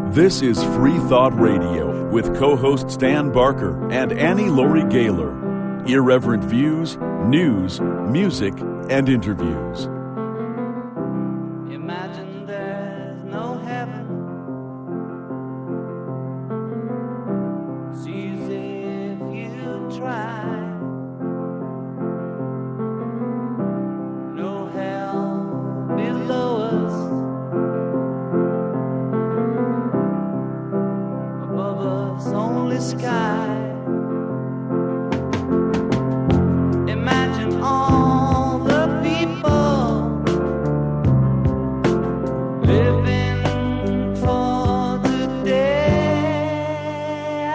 This is Free Thought Radio with co-hosts Dan Barker and Annie Laurie Gaylor. Irreverent views, news, music, and interviews. Imagine there's no heaven. It's easy if you try. No hell below us. Above us only sky. Imagine all the people living for today.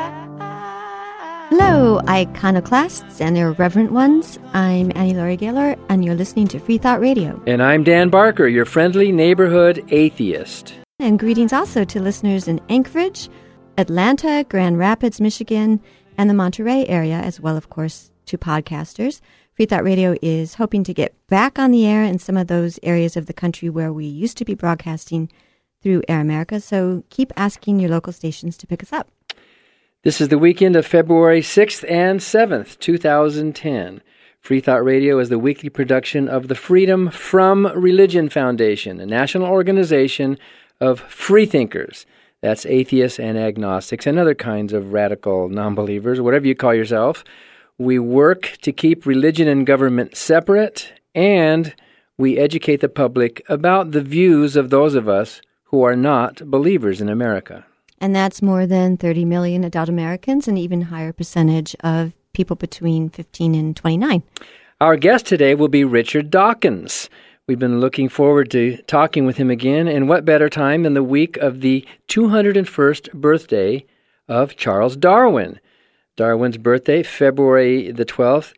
Hello, iconoclasts and irreverent ones. I'm Annie Laurie Gaylor, and you're listening to Free Thought Radio. And I'm Dan Barker, your friendly neighborhood atheist. And greetings also to listeners in Anchorage, Atlanta, Grand Rapids, Michigan, and the Monterey area, as well, of course, to podcasters. Free Thought Radio is hoping to get back on the air in some of those areas of the country where we used to be broadcasting through Air America, so keep asking your local stations to pick us up. This is the weekend of February 6th and 7th, 2010. Free Thought Radio is the weekly production of the Freedom from Religion Foundation, a national organization of freethinkers. That's atheists and agnostics and other kinds of radical non-believers, whatever you call yourself. We work to keep religion and government separate, and we educate the public about the views of those of us who are not believers in America. And that's more than 30 million adult Americans, an even higher percentage of people between 15 and 29. Our guest today will be Richard Dawkins. We've been looking forward to talking with him again, and what better time than the week of the 201st birthday of Charles Darwin. Darwin's birthday, February the 12th,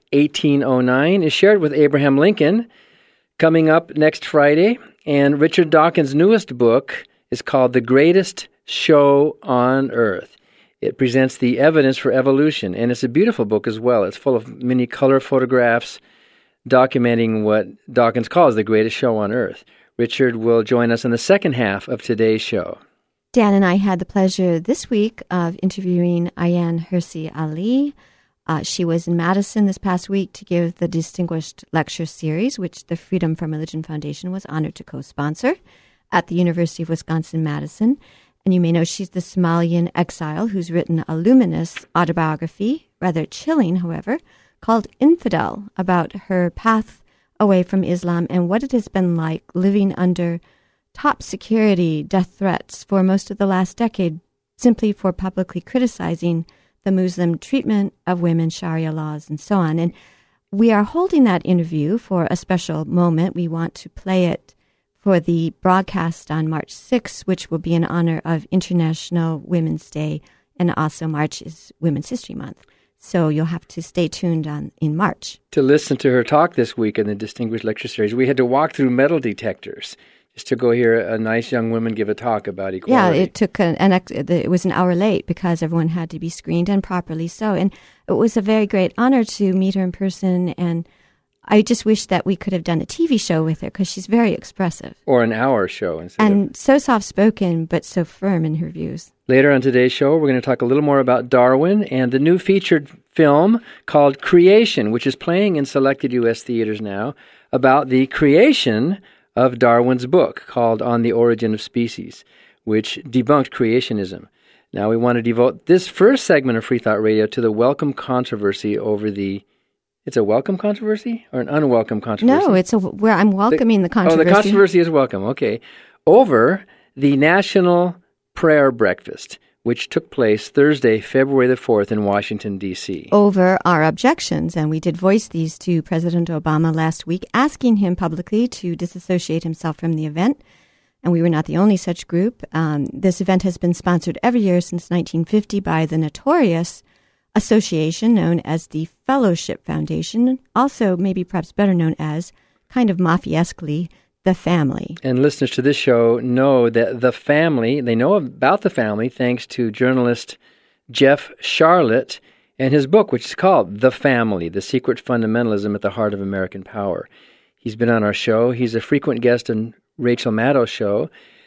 1809, is shared with Abraham Lincoln, coming up next Friday. And Richard Dawkins' newest book is called The Greatest Show on Earth. It presents the evidence for evolution, and it's a beautiful book as well. It's full of many color photographs documenting what Dawkins calls the greatest show on Earth. Richard will join us in the second half of today's show. Dan and I had the pleasure this week of interviewing Ayaan Hirsi Ali. She was in Madison this past week to give the Distinguished Lecture Series, which the Freedom from Religion Foundation was honored to co-sponsor at the University of Wisconsin-Madison. And you may know she's the Somalian exile who's written a luminous autobiography, rather chilling, however, called Infidel, about her path away from Islam and what it has been like living under top security death threats for most of the last decade, simply for publicly criticizing the Muslim treatment of women, Sharia laws, and so on. And we are holding that interview for a special moment. We want to play it for the broadcast on March 6th, which will be in honor of International Women's Day, and also March is Women's History Month. So you'll have to stay tuned in March. To listen to her talk this week in the Distinguished Lecture Series, we had to walk through metal detectors just to go hear a nice young woman give a talk about equality. Yeah, it took it was an hour late because everyone had to be screened, and properly so. And it was a very great honor to meet her in person, and I just wish that we could have done a TV show with her because she's very expressive. Or an hour show instead and so soft-spoken, but so firm in her views. Later on today's show, we're going to talk a little more about Darwin and the new featured film called Creation, which is playing in selected U.S. theaters now, about the creation of Darwin's book called On the Origin of Species, which debunked creationism. Now we want to devote this first segment of Free Thought Radio to the welcome controversy over the... It's a welcome controversy or an unwelcome controversy? No, where I'm welcoming the controversy. Oh, the controversy is welcome. Okay. Over the National Prayer Breakfast, which took place Thursday, February the 4th in Washington, D.C. Over our objections, and we did voice these to President Obama last week, asking him publicly to disassociate himself from the event. And we were not the only such group. This event has been sponsored every year since 1950 by the notorious association known as the Fellowship Foundation, also maybe perhaps better known as, kind of mafiesquely, the family. And listeners to this show know that the family, they know about the family thanks to journalist Jeff Sharlet and his book, which is called The Family, The Secret Fundamentalism at the Heart of American Power. He's been on our show. He's a frequent guest on Rachel Maddow's show.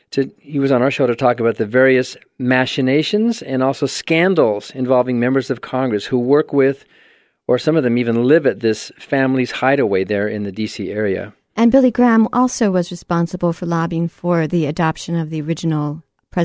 He was on our show to talk about the various machinations and also scandals involving members of Congress who work with, or some of them even live at, this family's hideaway there in the D.C. area. And Billy Graham also was responsible for lobbying for the adoption of the original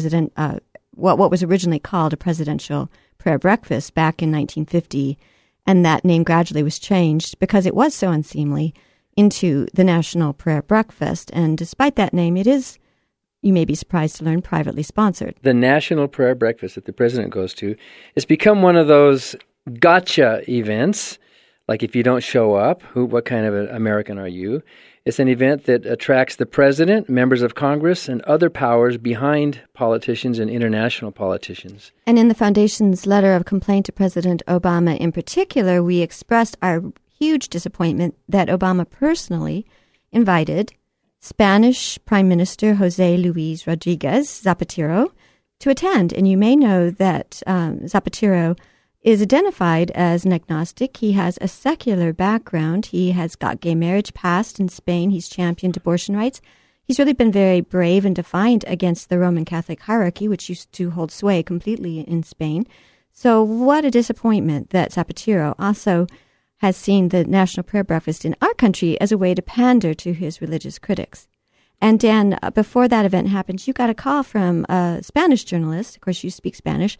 what was originally called a presidential prayer breakfast back in 1950. And that name gradually was changed because it was so unseemly into the National Prayer Breakfast. And despite that name, it is, you may be surprised to learn, privately sponsored. The National Prayer Breakfast that the president goes to has become one of those gotcha events. Like, if you don't show up, what kind of an American are you? It's an event that attracts the president, members of Congress, and other powers behind politicians and international politicians. And in the Foundation's letter of complaint to President Obama in particular, we expressed our huge disappointment that Obama personally invited Spanish Prime Minister Jose Luis Rodriguez Zapatero to attend. And you may know that Zapatero is identified as an agnostic. He has a secular background. He has got gay marriage passed in Spain. He's championed abortion rights. He's really been very brave and defiant against the Roman Catholic hierarchy, which used to hold sway completely in Spain. So what a disappointment that Zapatero also has seen the National Prayer Breakfast in our country as a way to pander to his religious critics. And Dan, before that event happened, you got a call from a Spanish journalist, of course you speak Spanish,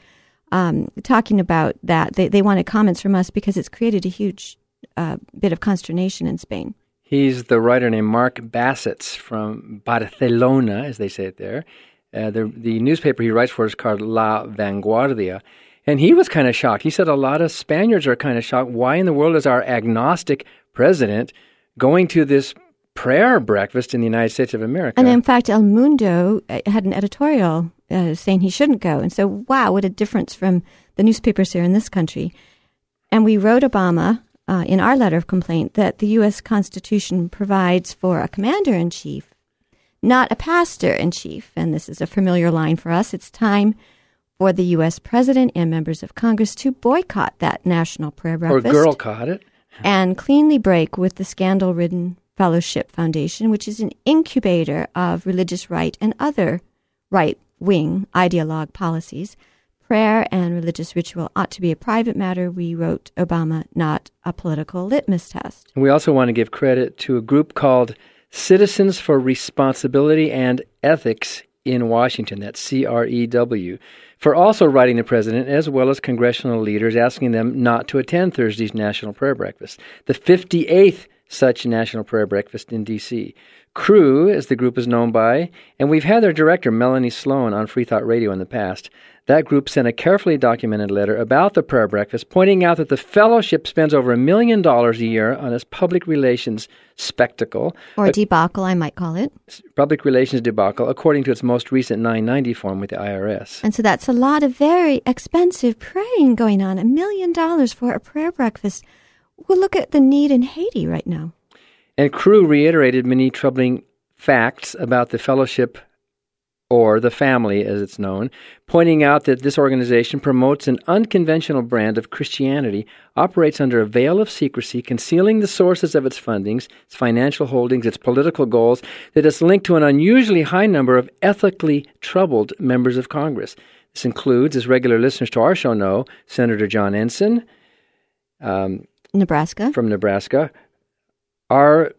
talking about that. They wanted comments from us because it's created a huge bit of consternation in Spain. He's the writer named Mark Bassets from Barcelona, as they say it there. The newspaper he writes for is called La Vanguardia. And he was kind of shocked. He said a lot of Spaniards are kind of shocked. Why in the world is our agnostic president going to this prayer breakfast in the United States of America? And in fact, El Mundo had an editorial saying he shouldn't go. And so, wow, what a difference from the newspapers here in this country. And we wrote Obama in our letter of complaint that the U.S. Constitution provides for a commander-in-chief, not a pastor-in-chief. And this is a familiar line for us. It's time for the U.S. president and members of Congress to boycott that National Prayer Breakfast. Or girl-caught it. And cleanly break with the scandal-ridden Fellowship Foundation, which is an incubator of religious right and other right-wing ideologue policies. Prayer and religious ritual ought to be a private matter, we wrote Obama, not a political litmus test. We also want to give credit to a group called Citizens for Responsibility and Ethics in Washington, that's CREW, for also writing the president as well as congressional leaders, asking them not to attend Thursday's National Prayer Breakfast, the 58th such National Prayer Breakfast in D.C. CREW, as the group is known by, and we've had their director, Melanie Sloan, on Free Thought Radio in the past. That group sent a carefully documented letter about the prayer breakfast, pointing out that the fellowship spends over $1 million a year on its public relations spectacle. Or debacle, I might call it. Public relations debacle, according to its most recent 990 form with the IRS. And so that's a lot of very expensive praying going on. $1 million for a prayer breakfast. Well, look at the need in Haiti right now. And CREW reiterated many troubling facts about the fellowship, or the family as it's known, pointing out that this organization promotes an unconventional brand of Christianity, operates under a veil of secrecy, concealing the sources of its fundings, its financial holdings, its political goals, that is linked to an unusually high number of ethically troubled members of Congress. This includes, as regular listeners to our show know, Senator John Ensign, Nebraska. From Nebraska, our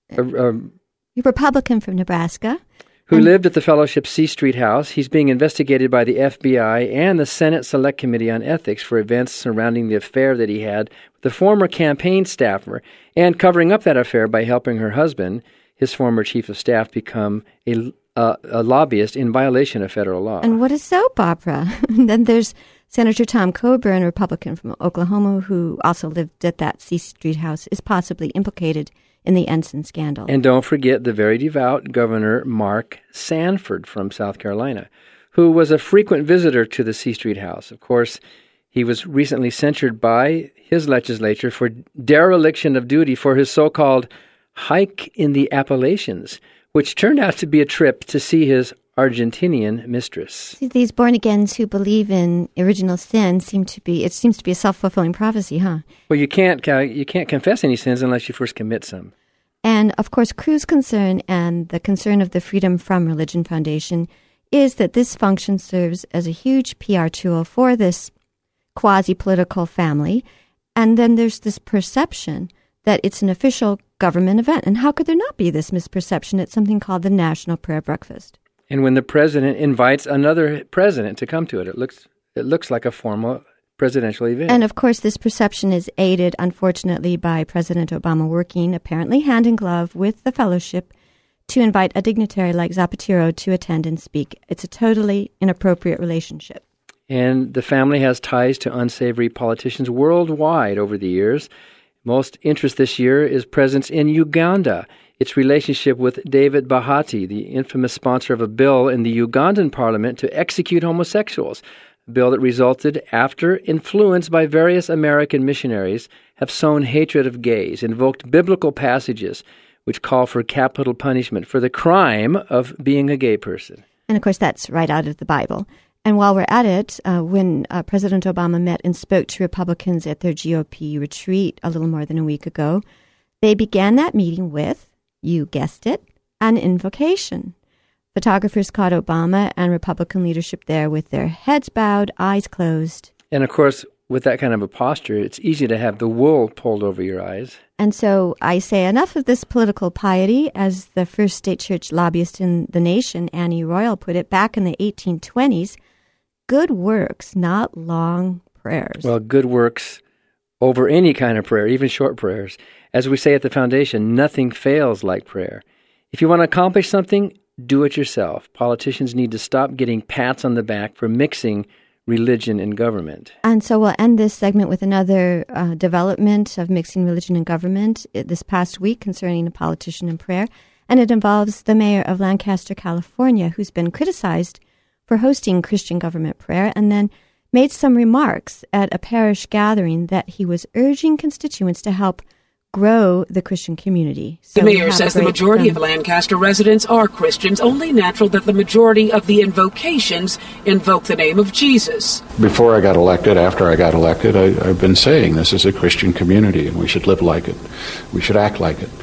Republican from Nebraska, who lived at the Fellowship C Street House. He's being investigated by the FBI and the Senate Select Committee on Ethics for events surrounding the affair that he had with the former campaign staffer, and covering up that affair by helping her husband, his former chief of staff, become a lobbyist in violation of federal law. And what a soap opera. And then there's Senator Tom Coburn, a Republican from Oklahoma, who also lived at that C Street House, is possibly implicated in the Ensign scandal. And don't forget the very devout Governor Mark Sanford from South Carolina, who was a frequent visitor to the C Street House. Of course, he was recently censured by his legislature for dereliction of duty for his so-called hike in the Appalachians, which turned out to be a trip to see his Argentinian mistress. See, these born-agains who believe in original sin seems to be a self-fulfilling prophecy, huh? Well, you can't confess any sins unless you first commit some. And, of course, Crew's concern and the concern of the Freedom from Religion Foundation is that this function serves as a huge PR tool for this quasi-political family. And then there's this perception that it's an official government event. And how could there not be this misperception? It's something called the National Prayer Breakfast. And when the president invites another president to come to it, it looks like a formal presidential event. And, of course, this perception is aided, unfortunately, by President Obama working apparently hand in glove with the fellowship to invite a dignitary like Zapatero to attend and speak. It's a totally inappropriate relationship. And the family has ties to unsavory politicians worldwide over the years. Most interest this year is presence in Uganda. Its relationship with David Bahati, the infamous sponsor of a bill in the Ugandan parliament to execute homosexuals, a bill that resulted after, influenced by various American missionaries, have sown hatred of gays, invoked biblical passages which call for capital punishment for the crime of being a gay person. And, of course, that's right out of the Bible. And while we're at it, when President Obama met and spoke to Republicans at their GOP retreat a little more than a week ago, they began that meeting with, you guessed it, an invocation. Photographers caught Obama and Republican leadership there with their heads bowed, eyes closed. And, of course, with that kind of a posture, it's easy to have the wool pulled over your eyes. And so I say enough of this political piety, as the first state church lobbyist in the nation, Annie Royal, put it back in the 1820s. Good works, not long prayers. Well, good works over any kind of prayer, even short prayers. As we say at the foundation, nothing fails like prayer. If you want to accomplish something, do it yourself. Politicians need to stop getting pats on the back for mixing religion and government. And so we'll end this segment with another development of mixing religion and government this past week concerning a politician and prayer. And it involves the mayor of Lancaster, California, who's been criticized for hosting Christian government prayer, and then made some remarks at a parish gathering that he was urging constituents to help grow the Christian community. So the mayor says the majority of Lancaster residents are Christians, only natural that the majority of the invocations invoke the name of Jesus. Before I got elected, after I got elected, I've been saying this is a Christian community and we should live like it. We should act like it.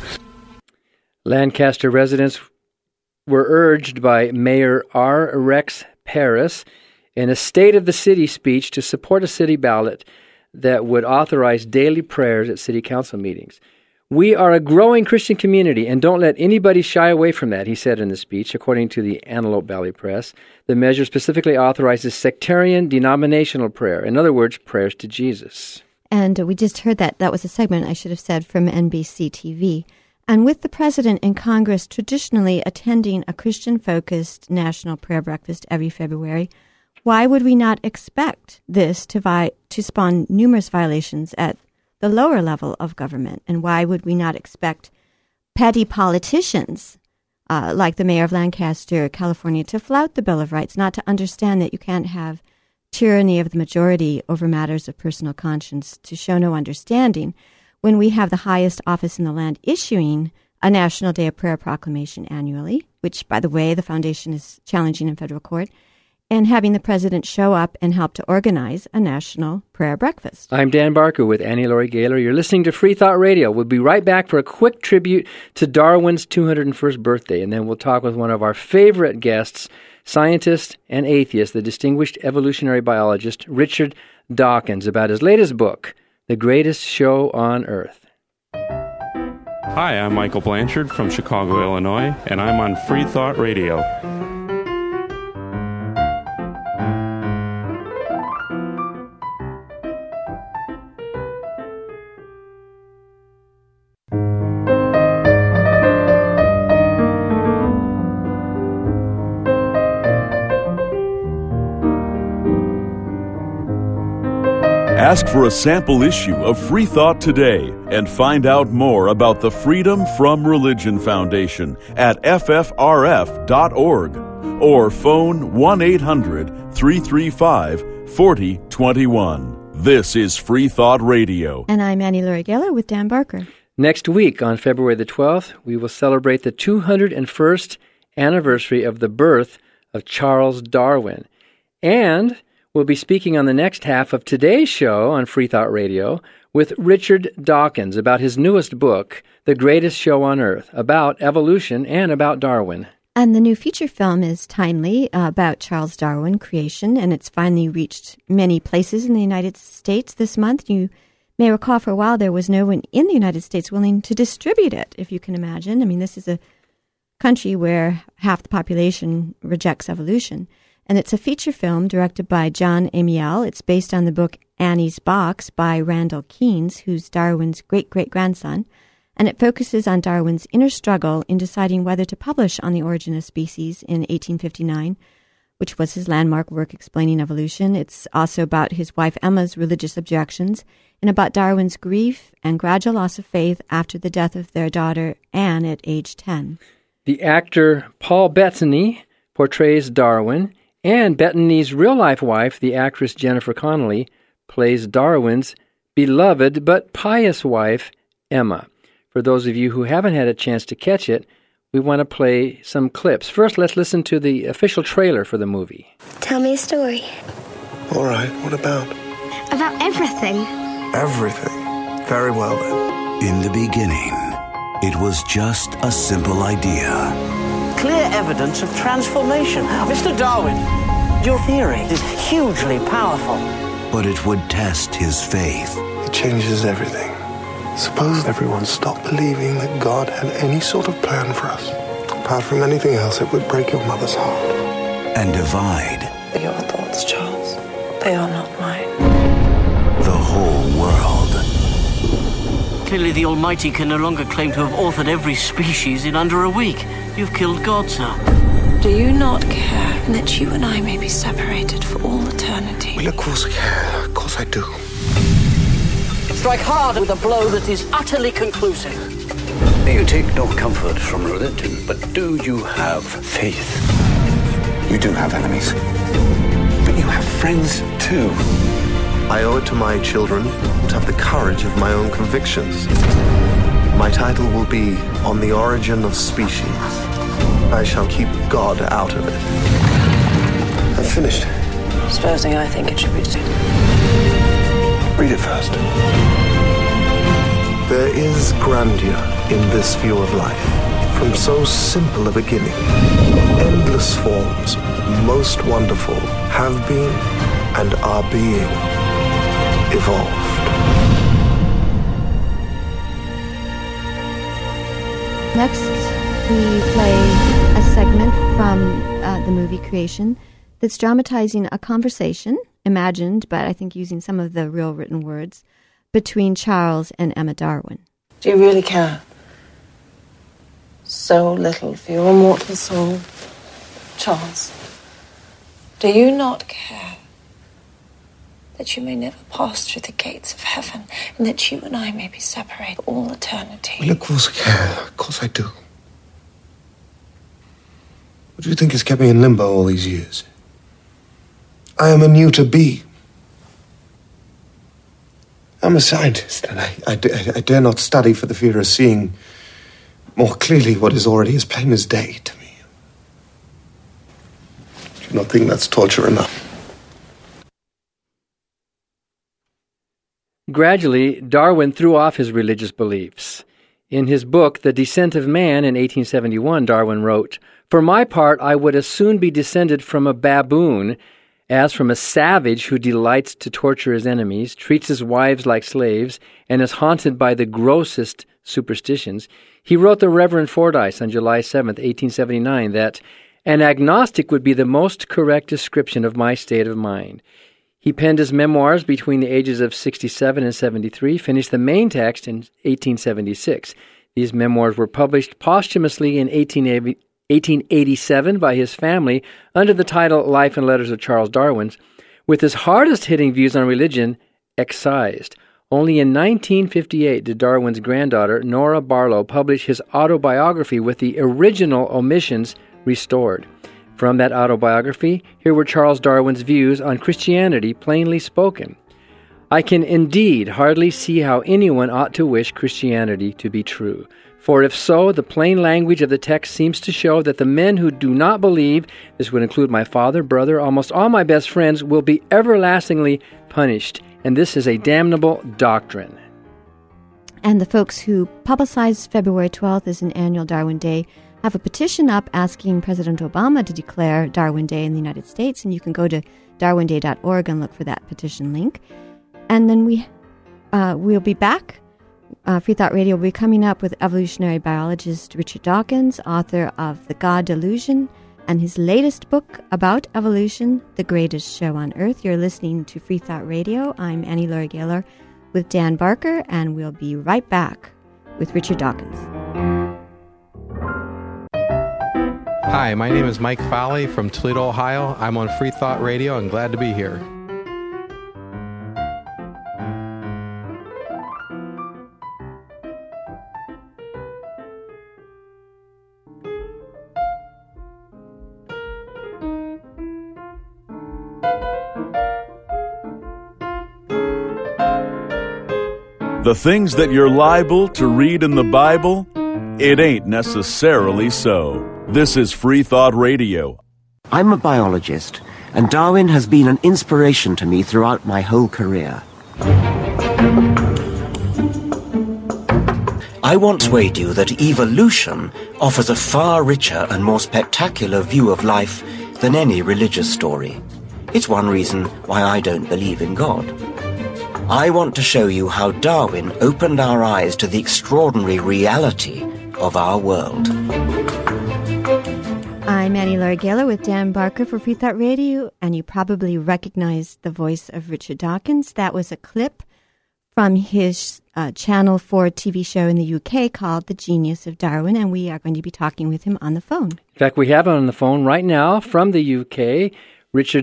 Lancaster residents were urged by Mayor R. Rex Paris in a State of the City speech to support a city ballot that would authorize daily prayers at city council meetings. We are a growing Christian community, and don't let anybody shy away from that, he said in the speech, according to the Antelope Valley Press. The measure specifically authorizes sectarian denominational prayer, in other words, prayers to Jesus. And we just heard that. That was a segment, I should have said, from NBC TV. And with the president and Congress traditionally attending a Christian-focused national prayer breakfast every February, why would we not expect this to spawn numerous violations at the lower level of government? And why would we not expect petty politicians like the mayor of Lancaster, California, to flout the Bill of Rights, not to understand that you can't have tyranny of the majority over matters of personal conscience, to show no understanding when we have the highest office in the land issuing a National Day of Prayer proclamation annually, which, by the way, the foundation is challenging in federal court, and having the president show up and help to organize a national prayer breakfast. I'm Dan Barker with Annie Laurie Gaylor. You're listening to Free Thought Radio. We'll be right back for a quick tribute to Darwin's 201st birthday, and then we'll talk with one of our favorite guests, scientist and atheist, the distinguished evolutionary biologist Richard Dawkins, about his latest book, The Greatest Show on Earth. Hi, I'm Michael Blanchard from Chicago, Illinois, and I'm on Free Thought Radio. Ask for a sample issue of Free Thought today and find out more about the Freedom from Religion Foundation at ffrf.org or phone 1-800-335-4021. This is Free Thought Radio. And I'm Annie Laurie Gaylor with Dan Barker. Next week, on February the 12th, we will celebrate the 201st anniversary of the birth of Charles Darwin. And will be speaking on the next half of today's show on Free Thought Radio with Richard Dawkins about his newest book, The Greatest Show on Earth, about evolution and about Darwin. And the new feature film is timely about Charles Darwin creation, and it's finally reached many places in the United States this month. You may recall for a while there was no one in the United States willing to distribute it, if you can imagine. I mean, this is a country where half the population rejects evolution. And it's a feature film directed by John Amiel. It's based on the book Annie's Box by Randall Keynes, who's Darwin's great-great-grandson. And it focuses on Darwin's inner struggle in deciding whether to publish On the Origin of Species in 1859, which was his landmark work explaining evolution. It's also about his wife Emma's religious objections and about Darwin's grief and gradual loss of faith after the death of their daughter Anne at age 10. The actor Paul Bettany portrays Darwin, and Bettany's real-life wife, the actress Jennifer Connelly, plays Darwin's beloved but pious wife, Emma. For those of you who haven't had a chance to catch it, we want to play some clips. First, let's listen to the official trailer for the movie. Tell me a story. All right, what about? About everything. Everything. Very well, then. In the beginning, it was just a simple idea. Clear evidence of transformation. Mr. Darwin, your theory is hugely powerful. But it would test his faith. It changes everything. Suppose everyone stopped believing that God had any sort of plan for us. Apart from anything else, it would break your mother's heart. And divide. They're your thoughts, Charles. They are not mine. The whole world. Clearly the Almighty can no longer claim to have authored every species in under a week. You've killed God, sir. Do you not care that you and I may be separated for all eternity? Well, of course I care. Of course I do. Strike hard with a blow that is utterly conclusive. You take no comfort from religion, but do you have faith? You do have enemies. But you have friends, too. I owe it to my children to have the courage of my own convictions. My title will be On the Origin of Species. I shall keep God out of it. I'm finished. Supposing I think it should be done. Read it first. There is grandeur in this view of life. From so simple a beginning, endless forms, most wonderful, have been and are being evolved. Next, we play a segment from the movie Creation that's dramatizing a conversation, imagined, but I think using some of the real written words, between Charles and Emma Darwin. Do you really care? So little for your immortal soul. Charles, do you not care that you may never pass through the gates of heaven and that you and I may be separated for all eternity? Well, of course I care. Of course I do. What do you think has kept me in limbo all these years? I am a new to be. I'm a scientist, and I dare not study for the fear of seeing more clearly what is already as plain as day to me. Do you not think that's torture enough? Gradually, Darwin threw off his religious beliefs. In his book, The Descent of Man, in 1871, Darwin wrote, "For my part, I would as soon be descended from a baboon as from a savage who delights to torture his enemies, treats his wives like slaves, and is haunted by the grossest superstitions." He wrote the Reverend Fordyce on July 7, 1879, that an agnostic would be the most correct description of my state of mind. He penned his memoirs between the ages of 67 and 73, finished the main text in 1876. These memoirs were published posthumously in 1887 by his family under the title Life and Letters of Charles Darwin, with his hardest-hitting views on religion excised. Only in 1958 did Darwin's granddaughter, Nora Barlow, publish his autobiography with the original omissions restored. From that autobiography, here were Charles Darwin's views on Christianity plainly spoken. "I can indeed hardly see how anyone ought to wish Christianity to be true. For if so, the plain language of the text seems to show that the men who do not believe, this would include my father, brother, almost all my best friends, will be everlastingly punished. And this is a damnable doctrine. And the folks who publicize February 12th as an annual Darwin Day have a petition up asking President Obama to declare Darwin Day in the United States. And you can go to darwinday.org and look for that petition link. And then we'll be back. Free Thought Radio will be coming up with evolutionary biologist Richard Dawkins, author of The God Delusion, and his latest book about evolution, The Greatest Show on Earth. You're listening to Free Thought Radio. I'm Annie Laurie Gaylor with Dan Barker, and we'll be right back with Richard Dawkins. Hi, my name is Mike Foley from Toledo, Ohio. I'm on Free Thought Radio and glad to be here. The things that you're liable to read in the Bible, it ain't necessarily so. This is Free Thought Radio. I'm a biologist, and Darwin has been an inspiration to me throughout my whole career. I once weighed you that evolution offers a far richer and more spectacular view of life than any religious story. It's one reason why I don't believe in God. I want to show you how Darwin opened our eyes to the extraordinary reality of our world. I'm Annie Laurie Gaylor with Dan Barker for Free Thought Radio, and you probably recognize the voice of Richard Dawkins. That was a clip from his Channel 4 TV show in the UK called The Genius of Darwin, and we are going to be talking with him on the phone. In fact, we have him on the phone right now from the UK, Richard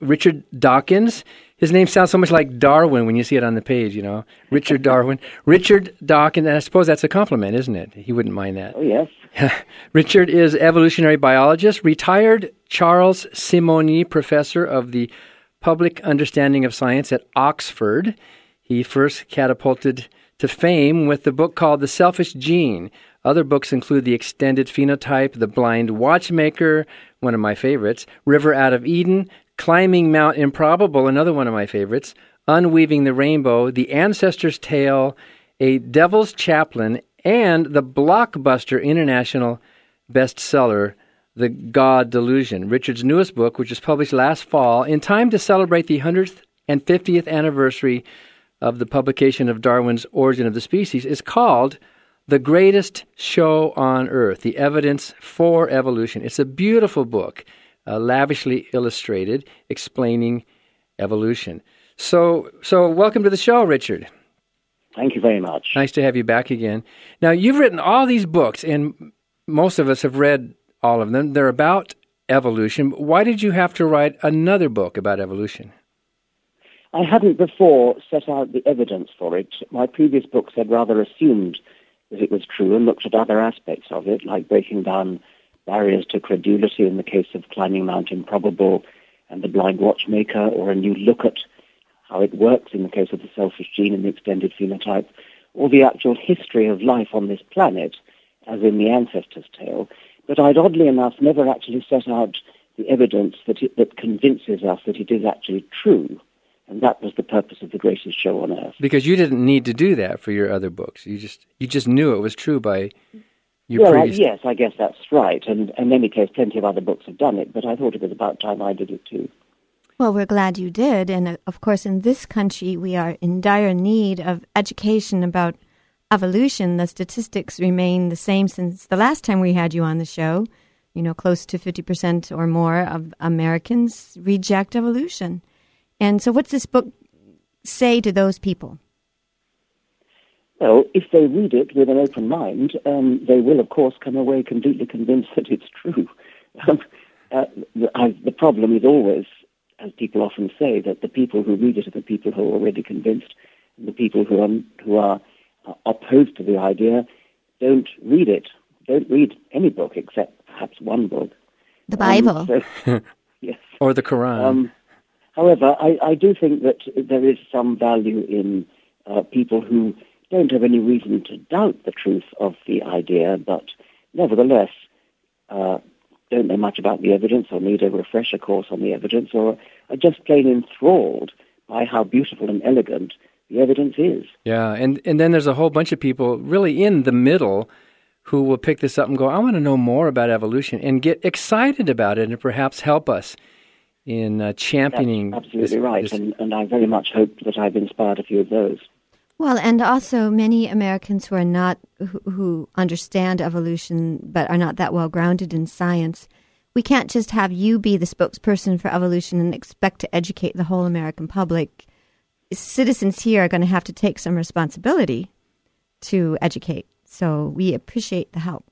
Dawkins. His name sounds so much like Darwin when you see it on the page, you know. Richard Darwin. Richard Dawkins, and I suppose that's a compliment, isn't it? He wouldn't mind that. Oh, yes. Richard is evolutionary biologist, retired Charles Simonyi Professor of the Public Understanding of Science at Oxford. He first catapulted to fame with the book called The Selfish Gene. Other books include The Extended Phenotype, The Blind Watchmaker, one of my favorites, River Out of Eden, Climbing Mount Improbable, another one of my favorites, Unweaving the Rainbow, The Ancestor's Tale, A Devil's Chaplain, and the blockbuster international bestseller, The God Delusion, Richard's newest book, which was published last fall, in time to celebrate the 150th anniversary of the publication of Darwin's Origin of the Species, is called The Greatest Show on Earth, The Evidence for Evolution. It's a beautiful book. Lavishly illustrated, explaining evolution. So welcome to the show, Richard. Thank you very much. Nice to have you back again. Now, you've written all these books, and most of us have read all of them. They're about evolution. Why did you have to write another book about evolution? I hadn't before set out the evidence for it. My previous books had rather assumed that it was true and looked at other aspects of it, like breaking down barriers to credulity in the case of Climbing Mount Improbable and The Blind Watchmaker, or a new look at how it works in the case of The Selfish Gene and The Extended Phenotype, or the actual history of life on this planet, as in The Ancestor's Tale. But I'd oddly enough never actually set out the evidence that convinces us that it is actually true. And that was the purpose of The Greatest Show on Earth. Because you didn't need to do that for your other books. You just knew it was true by your previous... Yes, I guess that's right. And in any case, plenty of other books have done it, but I thought it was about time I did it too. Well, we're glad you did. And of course, in this country, we are in dire need of education about evolution. The statistics remain the same since the last time we had you on the show. You know, close to 50% or more of Americans reject evolution. And so what's this book say to those people? Well, if they read it with an open mind, they will, of course, come away completely convinced that it's true. The problem is always, as people often say, that the people who read it are the people who are already convinced, and the people who are opposed to the idea don't read it. Don't read any book except perhaps one book. The Bible. Yes. Or the Quran. However, I do think that there is some value in people who don't have any reason to doubt the truth of the idea, but nevertheless don't know much about the evidence or need a refresher course on the evidence, or are just plain enthralled by how beautiful and elegant the evidence is. Yeah, and then there's a whole bunch of people really in the middle who will pick this up and go, I want to know more about evolution, and get excited about it and perhaps help us in championing. That's absolutely right, and I very much hope that I've inspired a few of those. Well, and also many Americans who are not, who understand evolution but are not that well grounded in science, we can't just have you be the spokesperson for evolution and expect to educate the whole American public. Citizens here are going to have to take some responsibility to educate. So we appreciate the help.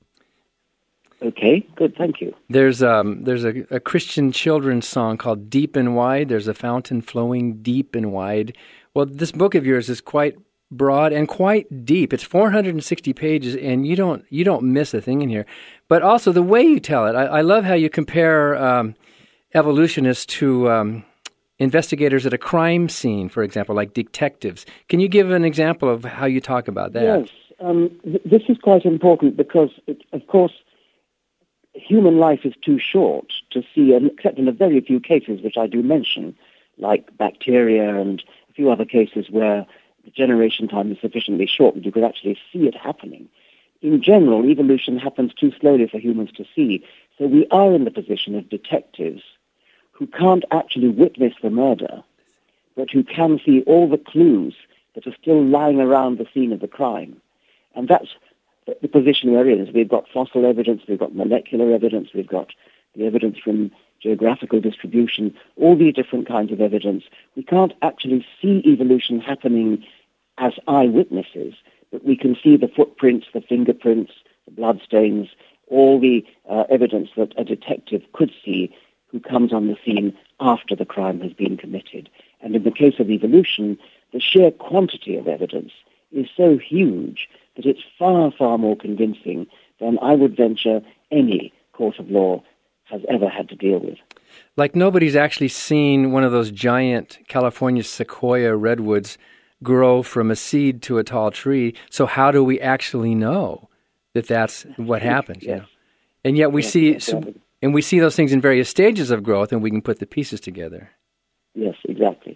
Okay, good, thank you. There's a Christian children's song called Deep and Wide. There's a fountain flowing deep and wide. Well, this book of yours is quite broad and quite deep. It's 460 pages, and you don't miss a thing in here. But also the way you tell it, I love how you compare evolutionists to investigators at a crime scene, for example, like detectives. Can you give an example of how you talk about that? Yes, this is quite important because, of course, human life is too short to see, except in a very few cases which I do mention, like bacteria and a few other cases where the generation time is sufficiently short that you could actually see it happening. In general, evolution happens too slowly for humans to see, so we are in the position of detectives who can't actually witness the murder, but who can see all the clues that are still lying around the scene of the crime. And that's the position we're in. We've got fossil evidence, we've got molecular evidence, we've got the evidence from geographical distribution, all these different kinds of evidence. We can't actually see evolution happening as eyewitnesses, but we can see the footprints, the fingerprints, the bloodstains, all the evidence that a detective could see who comes on the scene after the crime has been committed. And in the case of evolution, the sheer quantity of evidence is so huge that it's far, far more convincing than I would venture any court of law has ever had to deal with. Like nobody's actually seen one of those giant California sequoia redwoods grow from a seed to a tall tree, so how do we actually know that that's what happened? Yes. You know? And yet we see... And we see those things in various stages of growth, and we can put the pieces together. Yes, exactly.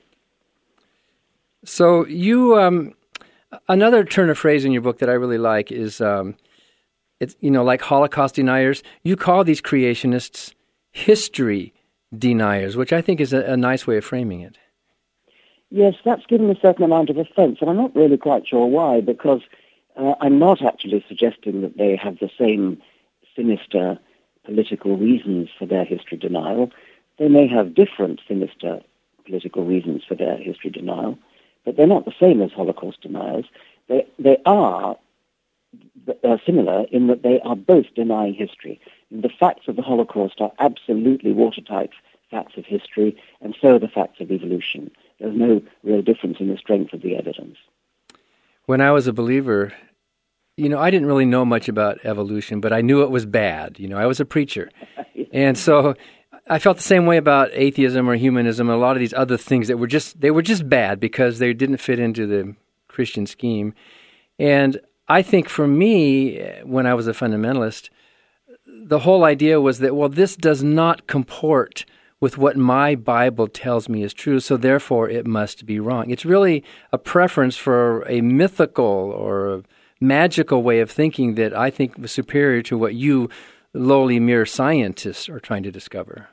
So you, another turn of phrase in your book that I really like is, it's like Holocaust deniers. You call these creationists history deniers, which I think is a nice way of framing it. Yes, that's given a certain amount of offense, and I'm not really quite sure why, because I'm not actually suggesting that they have the same sinister political reasons for their history denial. They may have different sinister political reasons for their history denial, but they're not the same as Holocaust deniers. They are similar in that they are both denying history. The facts of the Holocaust are absolutely watertight facts of history, and so are the facts of evolution. There's no real difference in the strength of the evidence. When I was a believer, I didn't really know much about evolution, but I knew it was bad. I was a preacher. And so I felt the same way about atheism or humanism and a lot of these other things that were just bad because they didn't fit into the Christian scheme. And I think for me, when I was a fundamentalist, the whole idea was that, well, this does not comport with what my Bible tells me is true, so therefore it must be wrong. It's really a preference for a mythical or a magical way of thinking that I think was superior to what you lowly mere scientists are trying to discover.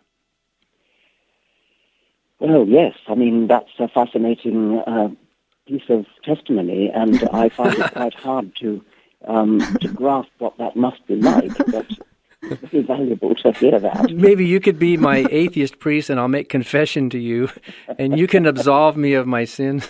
Well, yes. I mean, that's a fascinating piece of testimony, and I find it quite hard to grasp what that must be like, but it's very valuable to hear that. Maybe you could be my atheist priest, and I'll make confession to you, and you can absolve me of my sins.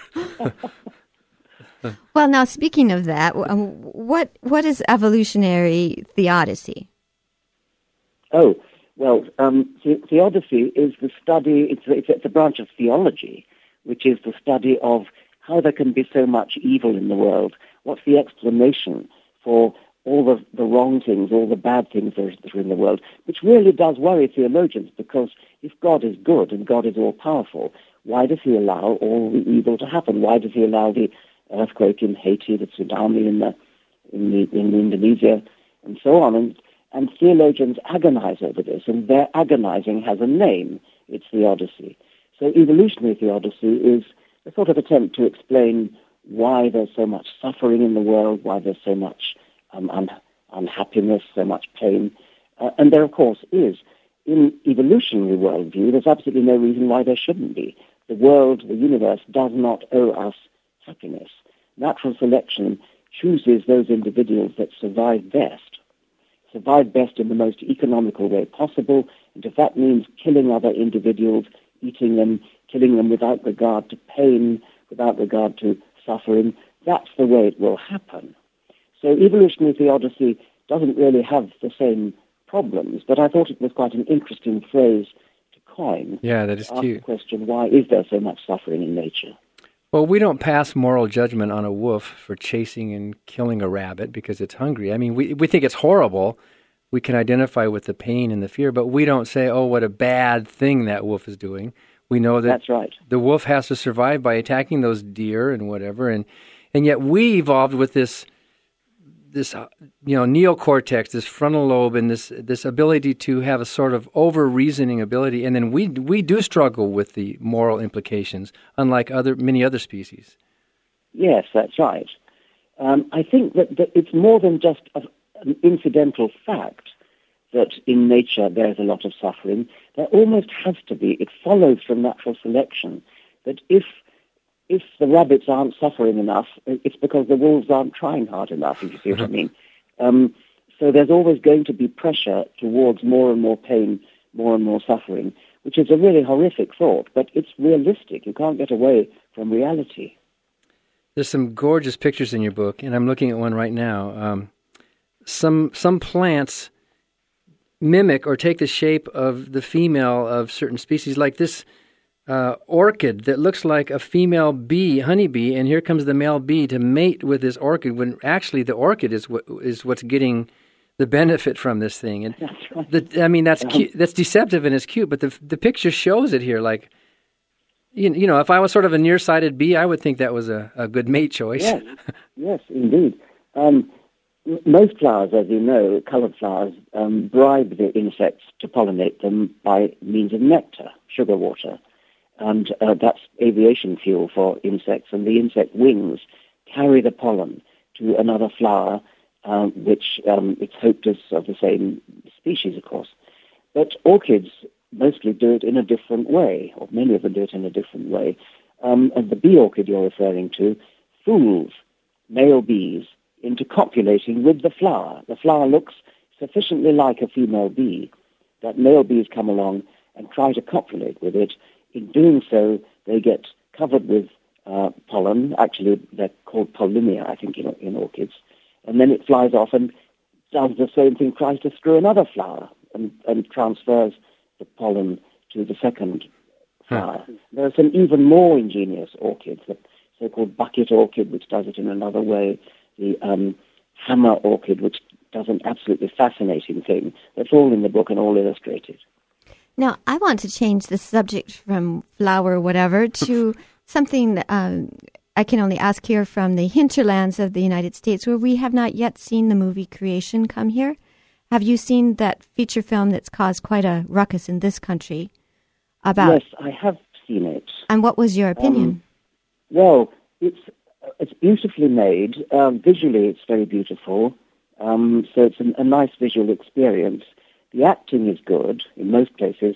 Well, now, speaking of that, what is evolutionary theodicy? Oh, well, theodicy is the study, it's a branch of theology, which is the study of how there can be so much evil in the world. What's the explanation for all the wrong things, all the bad things that are in the world, which really does worry theologians, because if God is good and God is all-powerful, why does he allow all the evil to happen? Why does he allow the earthquake in Haiti, the tsunami in Indonesia, and so on. And theologians agonize over this, and their agonizing has a name. It's theodicy. So evolutionary theodicy is a sort of attempt to explain why there's so much suffering in the world, why there's so much unhappiness, so much pain. And there, of course, is. In evolutionary worldview, there's absolutely no reason why there shouldn't be. The world, the universe, does not owe us happiness. Natural selection chooses those individuals that survive best in the most economical way possible, and if that means killing other individuals, eating them, killing them without regard to pain, without regard to suffering, that's the way it will happen. So evolutionary theodicy doesn't really have the same problems, but I thought it was quite an interesting phrase to coin. Yeah, that is to ask cute. the question, why is there so much suffering in nature? Well, we don't pass moral judgment on a wolf for chasing and killing a rabbit because it's hungry. I mean, we think it's horrible. We can identify with the pain and the fear, but we don't say, oh, what a bad thing that wolf is doing. We know that that's right. The wolf has to survive by attacking those deer and whatever, and yet we evolved with this neocortex, this frontal lobe, and this ability to have a sort of over-reasoning ability, and then we do struggle with the moral implications, unlike many other species. Yes, that's right. I think that it's more than just an incidental fact that in nature there's a lot of suffering. There almost has to be. It follows from natural selection that if the rabbits aren't suffering enough, it's because the wolves aren't trying hard enough, if you see what I mean. So there's always going to be pressure towards more and more pain, more and more suffering, which is a really horrific thought, but it's realistic. You can't get away from reality. There's some gorgeous pictures in your book, and I'm looking at one right now. Some plants mimic or take the shape of the female of certain species, like this orchid that looks like a female bee, honeybee, and here comes the male bee to mate with this orchid, when actually the orchid is what's getting the benefit from this thing. And that's right. That's cute. That's deceptive and it's cute, but the picture shows it here. Like, you know, if I was sort of a nearsighted bee, I would think that was a good mate choice. Yes, indeed. Most flowers, as you know, coloured flowers, bribe the insects to pollinate them by means of nectar, sugar water. And that's aviation fuel for insects, and the insect wings carry the pollen to another flower, which it's hoped is of the same species, of course. But orchids mostly do it in a different way, or many of them do it in a different way. And the bee orchid you're referring to fools male bees into copulating with the flower. The flower looks sufficiently like a female bee that male bees come along and try to copulate with it. In doing so, they get covered with pollen. Actually, they're called pollinia, I think, in orchids. And then it flies off and does the same thing, tries to screw another flower and transfers the pollen to the second flower. There are some even more ingenious orchids, the so-called bucket orchid, which does it in another way, the hammer orchid, which does an absolutely fascinating thing. That's all in the book and all illustrated. Now, I want to change the subject from flower whatever to something that I can only ask here from the hinterlands of the United States, where we have not yet seen the movie Creation come here. Have you seen that feature film that's caused quite a ruckus in this country about? Yes, I have seen it. And what was your opinion? Well, it's beautifully made. Visually, it's very beautiful. So it's a nice visual experience. The acting is good in most places.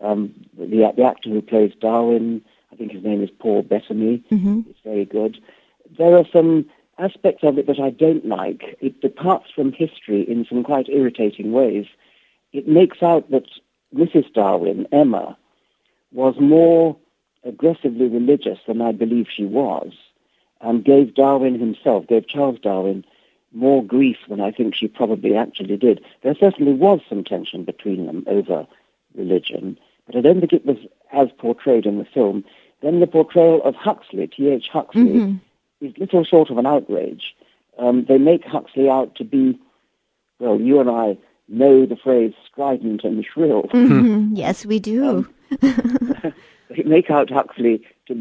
The actor who plays Darwin, I think his name is Paul Bettany, is very good. There are some aspects of it that I don't like. It departs from history in some quite irritating ways. It makes out that Mrs. Darwin, Emma, was more aggressively religious than I believe she was, and gave Charles Darwin, more grief than I think she probably actually did. There certainly was some tension between them over religion, but I don't think it was as portrayed in the film. Then the portrayal of Huxley, T.H. Huxley, is little short of an outrage. They make Huxley out to be, well, you and I know the phrase strident and shrill. Yes, we do. They make out Huxley to be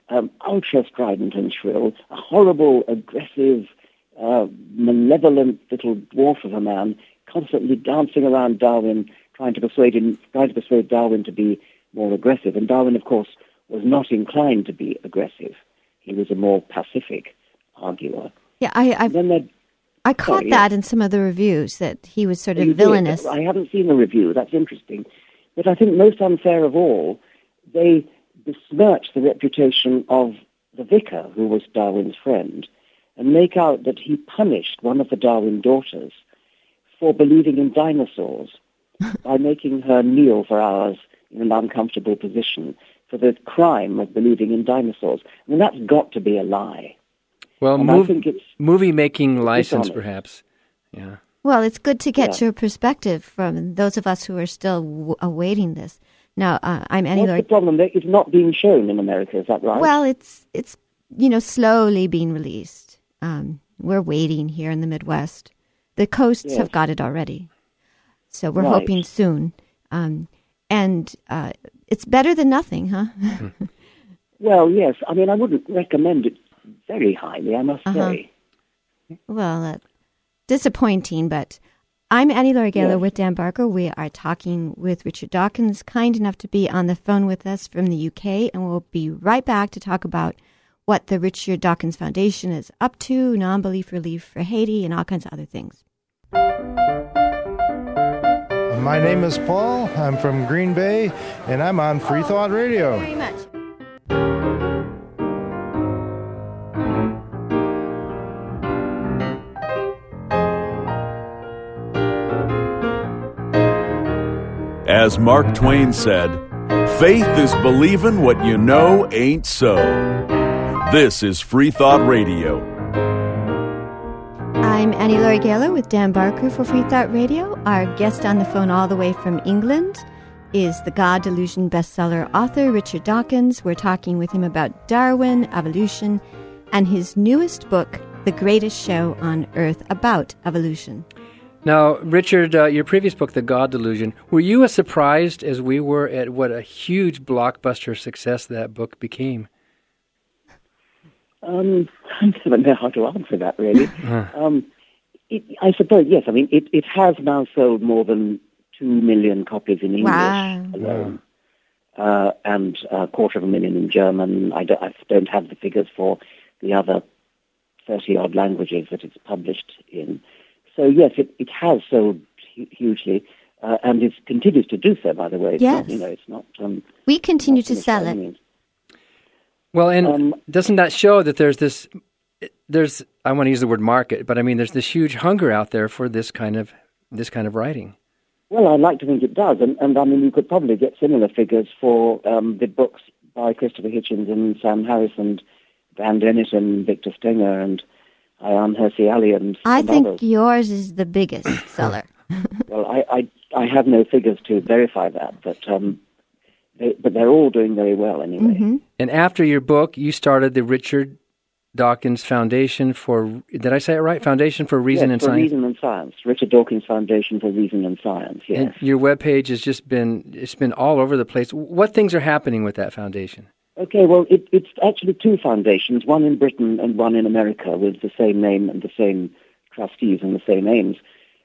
ultra strident and shrill, a horrible, aggressive, malevolent little dwarf of a man, constantly dancing around Darwin, trying to persuade Darwin to be more aggressive. And Darwin, of course, was not inclined to be aggressive. He was a more pacific arguer. Yeah, I caught that in some of the reviews, that he was sort of villainous. I haven't seen the review. That's interesting. But I think most unfair of all, they besmirch the reputation of the vicar, who was Darwin's friend, and make out that he punished one of the Darwin daughters for believing in dinosaurs by making her kneel for hours in an uncomfortable position for the crime of believing in dinosaurs. I mean, that's got to be a lie. Well, movie-making license, perhaps. Yeah. Well, it's good to get your perspective from those of us who are still awaiting this. Now, I'm Annie Laurie. What's the problem? It's not being shown in America, is that right? Well, it's slowly being released. We're waiting here in the Midwest. The coasts have got it already. So we're hoping soon. And it's better than nothing, huh? Well, yes. I mean, I wouldn't recommend it very highly, I must say. Well, disappointing, but I'm Annie Laurie Gaylor with Dan Barker. We are talking with Richard Dawkins, kind enough to be on the phone with us from the UK, and we'll be right back to talk about what the Richard Dawkins Foundation is up to, non-belief relief for Haiti, and all kinds of other things. My name is Paul. I'm from Green Bay, and I'm on Free Thought Radio. Thank you very much. As Mark Twain said, faith is believing what you know ain't so. This is Free Thought Radio. I'm Annie Laurie Gaylor with Dan Barker for Free Thought Radio. Our guest on the phone all the way from England is the God Delusion bestseller author Richard Dawkins. We're talking with him about Darwin, evolution, and his newest book, The Greatest Show on Earth, about evolution. Now, Richard, your previous book, The God Delusion, were you as surprised as we were at what a huge blockbuster success that book became? I don't know how to answer that, really. I suppose, yes. I mean, it has now sold more than 2 million copies in English alone, and 250,000 in German. I don't have the figures for the other 30-odd languages that it's published in. So, yes, it has sold hugely, and it continues to do so, by the way. Yes. It's not... we continue to sell it. Well, and doesn't that show that there's I want to use the word market, but I mean there's this huge hunger out there for this kind of writing? Well, I'd like to think it does, and I mean you could probably get similar figures for the books by Christopher Hitchens and Sam Harris and Van Dennett and Victor Stenger and Ayaan Hirsi Ali and I think others. Yours is the biggest seller. Well, I have no figures to verify that, but they're all doing very well anyway. Mm-hmm. And after your book, you started the Richard Dawkins Foundation for, did I say it right? Foundation for Reason and Science? Reason and Science. Richard Dawkins Foundation for Reason and Science, yes. And your webpage has just been all over the place. What things are happening with that foundation? Okay, well, it's actually two foundations, one in Britain and one in America with the same name and the same trustees and the same aims.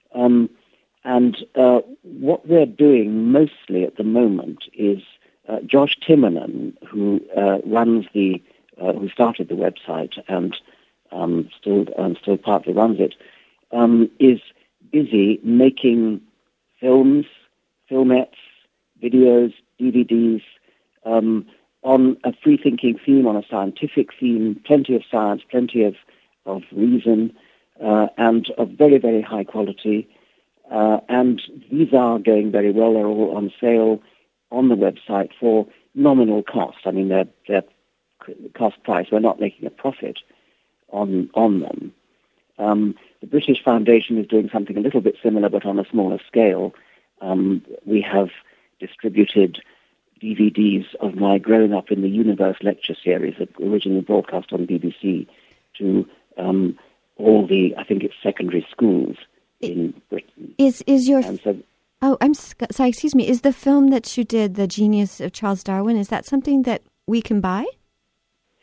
What they're doing mostly at the moment is Josh Timmerman, who who started the website and still partly runs it, is busy making films, filmettes, videos, DVDs on a free-thinking theme, on a scientific theme, plenty of science, plenty of reason, and of very, very high quality. And these are going very well. They're all on sale on the website for nominal cost. I mean, they're cost price. We're not making a profit on them. The British Foundation is doing something a little bit similar, but on a smaller scale. We have distributed DVDs of my Growing Up in the Universe lecture series that originally broadcast on BBC to all the, I think it's secondary schools in Britain. Is your... I'm sorry, excuse me. Is the film that you did, The Genius of Charles Darwin, is that something that we can buy?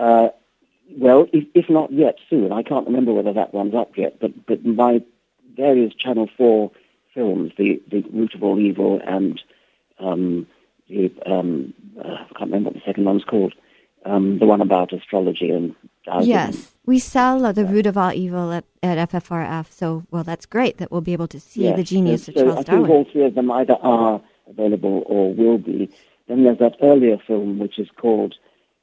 Well, if not yet, soon. I can't remember whether that one's up yet, but my various Channel 4 films, the Root of All Evil and I can't remember what the second one's called, the one about astrology and Taoism. Yes, we sell The Root of All Evil at FFRF, so, well, that's great that we'll be able to see the genius of Charles Darwin. I think all three of them either are available or will be. Then there's that earlier film which is called,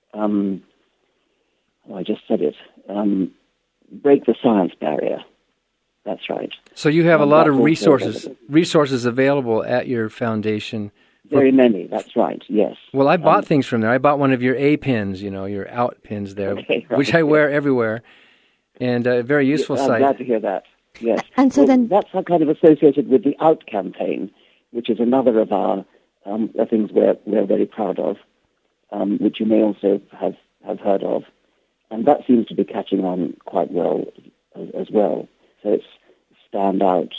I just said it, Break the Science Barrier. That's right. So you have a lot of resources available at your foundation. Very many, that's right, yes. Well, I bought things from there. I bought one of your A pins, your out pins there, which I wear everywhere, and a very useful site. I'm glad to hear that, yes. And so then that's kind of associated with the Out campaign, which is another of our things we're very proud of, which you may also have heard of. And that seems to be catching on quite well as well. So it's stand out,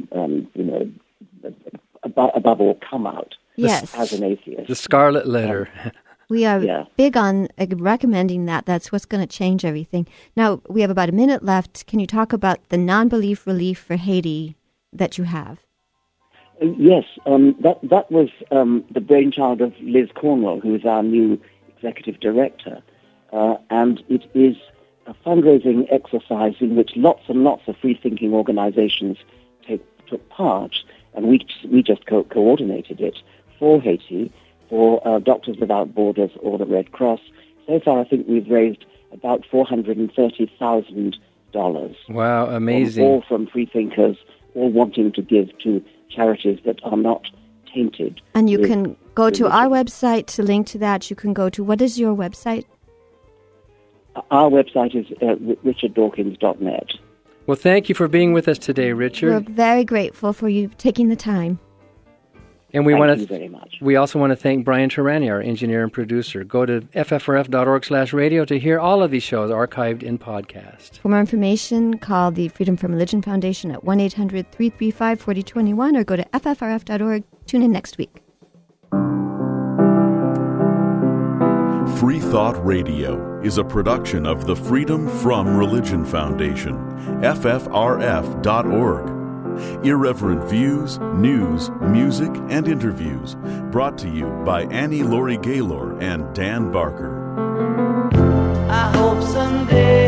above all, come out. Yes. As an atheist. The Scarlet Letter. We are big on recommending that. That's what's going to change everything. Now, we have about a minute left. Can you talk about the non-belief relief for Haiti that you have? Yes. That was the brainchild of Liz Cornwell, who is our new executive director. And it is a fundraising exercise in which lots and lots of free-thinking organizations took part, and we just coordinated it for Haiti, for Doctors Without Borders or the Red Cross. So far, I think we've raised about $430,000. Wow, amazing. All from freethinkers, all wanting to give to charities that are not tainted. And you can go to our website to link to that. You can go to, what is your website? Our website is richarddawkins.net. Well, thank you for being with us today, Richard. We're very grateful for you taking the time. And thank you very much. We also want to thank Brian Terani, our engineer and producer. Go to ffrf.org/radio to hear all of these shows archived in podcast. For more information, call the Freedom from Religion Foundation at 1-800-335-4021 or go to ffrf.org. Tune in next week. Free Thought Radio is a production of the Freedom from Religion Foundation, ffrf.org. Irreverent views, news, music, and interviews brought to you by Annie Laurie Gaylor and Dan Barker. I hope someday